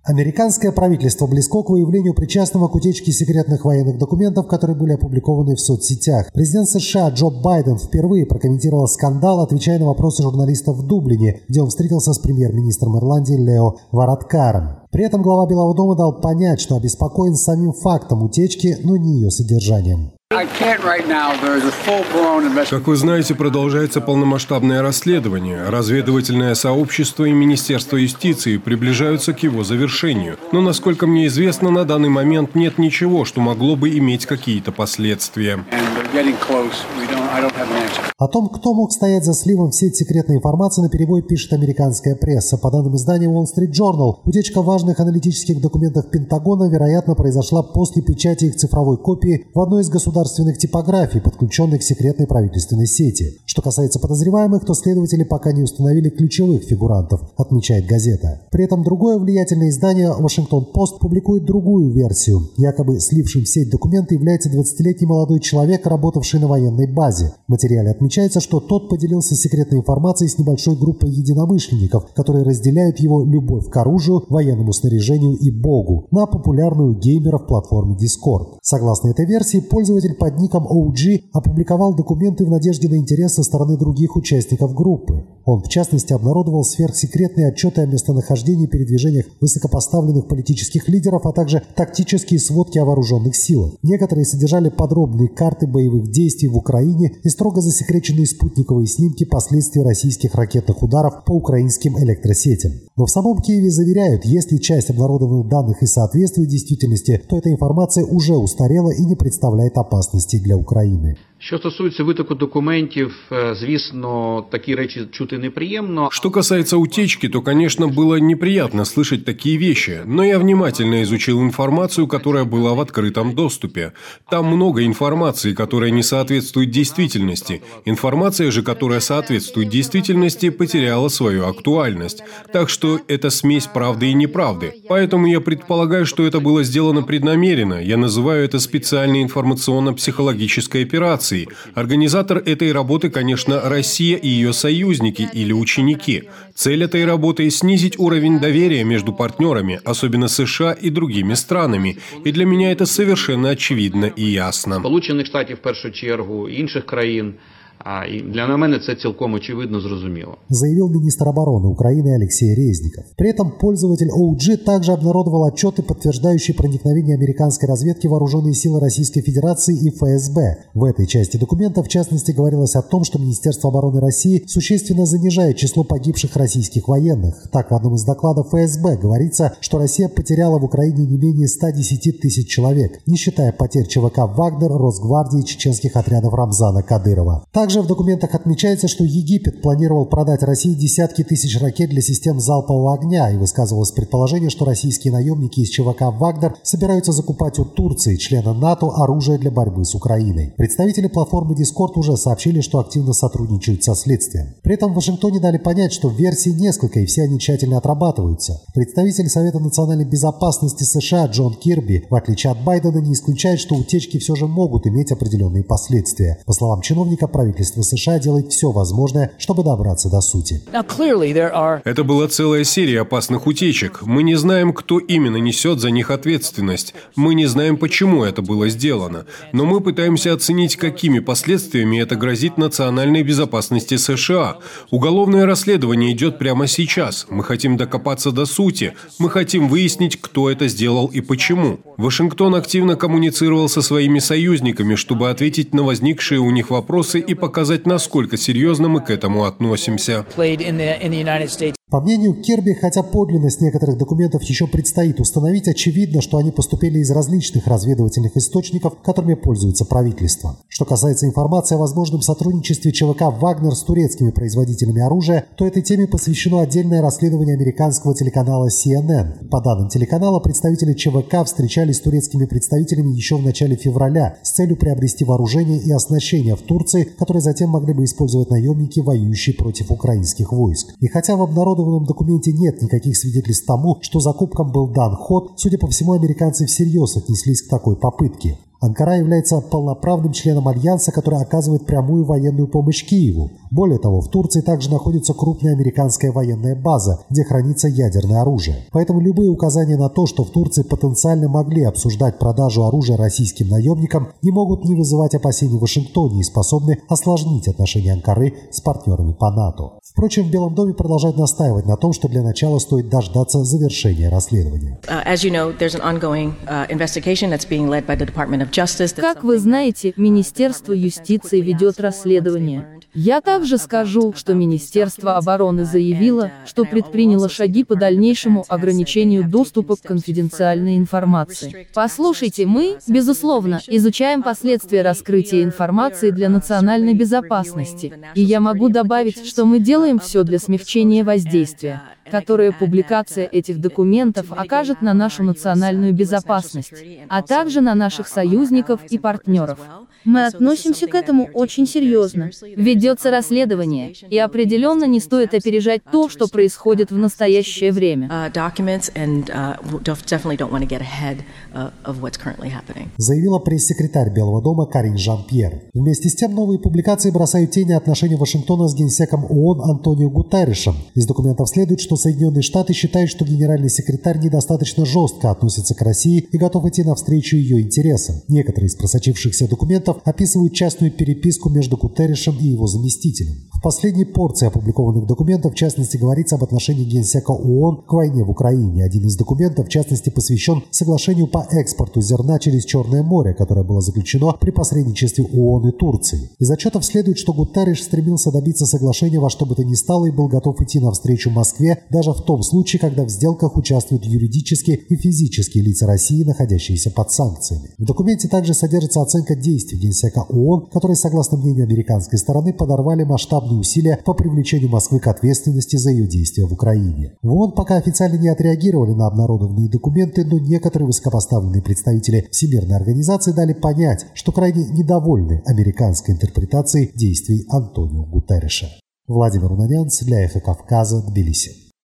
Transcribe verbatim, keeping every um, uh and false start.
Американское правительство близко к выявлению причастного к утечке секретных военных документов, которые были опубликованы в соцсетях. Президент США Джо Байден впервые прокомментировал скандал, отвечая на вопросы журналистов в Дублине, где он встретился с премьер-министром Ирландии Лео Варадкаром. При этом глава Белого дома дал понять, что обеспокоен самим фактом утечки, но не ее содержанием. Как вы знаете, продолжается полномасштабное расследование. Разведывательное сообщество и Министерство юстиции приближаются к его завершению. Но, насколько мне известно, на данный момент нет ничего, что могло бы иметь какие-то последствия. О том, кто мог стоять за сливом в сеть секретной информации, наперебой пишет американская пресса. По данным издания Wall Street Journal, утечка важных аналитических документов Пентагона, вероятно, произошла после печати их цифровой копии в одной из государственных типографий, подключенных к секретной правительственной сети. Что касается подозреваемых, то следователи пока не установили ключевых фигурантов, отмечает газета. При этом другое влиятельное издание Washington Post публикует другую версию. Якобы слившим в сеть документы является двадцатилетний молодой человек, работавший на военной базе. В материале отмечается, что тот поделился секретной информацией с небольшой группой единомышленников, которые разделяют его любовь к оружию, военному снаряжению и богу, на популярную геймеров платформе Discord. Согласно этой версии, пользователь под ником о джи опубликовал документы в надежде на интерес со стороны других участников группы. Он, в частности, обнародовал сверхсекретные отчеты о местонахождении и передвижениях высокопоставленных политических лидеров, а также тактические сводки о вооруженных силах. Некоторые содержали подробные карты боевых действий в Украине и строго засекреченные спутниковые снимки последствий российских ракетных ударов по украинским электросетям. Но в самом Киеве заверяют, если часть обнародованных данных и соответствует действительности, то эта інформація уже устарела і не представляє опасності для України. Що стосується витоку документів, звісно, такі речі чути неприємно. Что касается утечки, то, конечно, было неприятно слышать такие вещи, но я внимательно изучил информацию, которая была в открытом доступе. Там много информации, которая не соответствует действительности. Информация же, которая соответствует действительности, потеряла свою актуальность. Так что это смесь правды и неправды. Поэтому я предполагаю, что это было сделано преднамеренно. Я называю это специальной информационно-психологической операцией. Организатор этой работы, конечно, Россия и ее союзники или ученики. Цель этой работы – снизить уровень доверия между партнерами, особенно США и другими странами. И для меня это совершенно очевидно и ясно. Сполучених Штатів, в першу чергу, інших країн. А и для мене це цілком очевидно, зрозуміло. Заявил министр обороны Украины Алексей Резников. При этом пользователь о джи также обнародовал отчеты, подтверждающие проникновение американской разведки в вооруженные силы Российской Федерации и эф эс бэ. В этой части документа, в частности, говорилось о том, что Министерство обороны России существенно занижает число погибших российских военных. Так, в одном из докладов эф эс бэ говорится, что Россия потеряла в Украине не менее ста десяти тысяч человек, не считая потерь ЧВК «Вагнер», Росгвардии и чеченских отрядов Рамзана Кадырова. Также в документах отмечается, что Египет планировал продать России десятки тысяч ракет для систем залпового огня, и высказывалось предположение, что российские наемники из ЧВК «Вагнер» собираются закупать у Турции, члена НАТО, оружие для борьбы с Украиной. Представители платформы Discord уже сообщили, что активно сотрудничают со следствием. При этом в Вашингтоне дали понять, что версий несколько, и все они тщательно отрабатываются. Представитель Совета национальной безопасности США Джон Кирби, в отличие от Байдена, не исключает, что утечки все же могут иметь определенные последствия. По словам чиновника, правительство США делает все возможное, чтобы добраться до сути. Это была целая серия опасных утечек. Мы не знаем, кто именно несет за них ответственность. Мы не знаем, почему это было сделано. Но мы пытаемся оценить, какими последствиями это грозит национальной безопасности США. Уголовное расследование идет прямо сейчас. Мы хотим докопаться до сути. Мы хотим выяснить, кто это сделал и почему. Вашингтон активно коммуницировал со своими союзниками, чтобы ответить на возникшие у них вопросы и показать, насколько серьезно мы к этому относимся. По мнению Кирби, хотя подлинность некоторых документов еще предстоит установить, очевидно, что они поступили из различных разведывательных источников, которыми пользуется правительство. Что касается информации о возможном сотрудничестве ЧВК «Вагнер» с турецкими производителями оружия, то этой теме посвящено отдельное расследование американского телеканала си эн эн. По данным телеканала, представители ЧВК встречались с турецкими представителями еще в начале февраля с целью приобрести вооружение и оснащение в Турции, которые затем могли бы использовать наемники, воюющие против украинских войск. И хотя в обнародованном В документе нет никаких свидетельств тому, что закупкам был дан ход, судя по всему, американцы всерьез отнеслись к такой попытке. Анкара является полноправным членом Альянса, который оказывает прямую военную помощь Киеву. Более того, в Турции также находится крупная американская военная база, где хранится ядерное оружие. Поэтому любые указания на то, что в Турции потенциально могли обсуждать продажу оружия российским наемникам, не могут не вызывать опасений в Вашингтоне и способны осложнить отношения Анкары с партнерами по НАТО. Впрочем, в Белом доме продолжают настаивать на том, что для начала стоит дождаться завершения расследования. Как вы знаете, Министерство юстиции ведет расследование. Я также скажу, что Министерство обороны заявило, что предприняло шаги по дальнейшему ограничению доступа к конфиденциальной информации. Послушайте, мы, безусловно, изучаем последствия раскрытия информации для национальной безопасности, и я могу добавить, что мы делаем все для смягчения воздействия, которое публикация этих документов окажет на нашу национальную безопасность, а также на наших союзников и партнеров. Мы относимся к этому очень серьезно. Ведется расследование, и определенно не стоит опережать то, что происходит в настоящее время. Заявила пресс-секретарь Белого дома Карин Жан-Пьер. Вместе с тем, новые публикации бросают тень на отношения Вашингтона с генсеком ООН Антонио Гутерришем. Из документов следует, что Соединенные Штаты считают, что генеральный секретарь недостаточно жестко относится к России и готов идти навстречу ее интересам. Некоторые из просочившихся документов описывают частную переписку между Гутерришем и его заместителем. В последней порции опубликованных документов, в частности, говорится об отношении генсека ООН к войне в Украине. Один из документов, в частности, посвящен соглашению по экспорту зерна через Черное море, которое было заключено при посредничестве ООН и Турции. Из отчетов следует, что Гутерриш стремился добиться соглашения во что бы то ни стало и был готов идти навстречу Москве даже в том случае, когда в сделках участвуют юридические и физические лица России, находящиеся под санкциями. В документе также содержится оценка действий генсека ООН, которые, согласно мнению американской стороны, подорвали масштабные усилия по привлечению Москвы к ответственности за ее действия в Украине. В ООН пока официально не отреагировали на обнародованные документы, но некоторые высокопоставленные представители Всемирной организации дали понять, что крайне недовольны американской интерпретацией действий Антонио Гутерриша. Владимир Унанянц для «Эхо Кавказа», Тбилиси.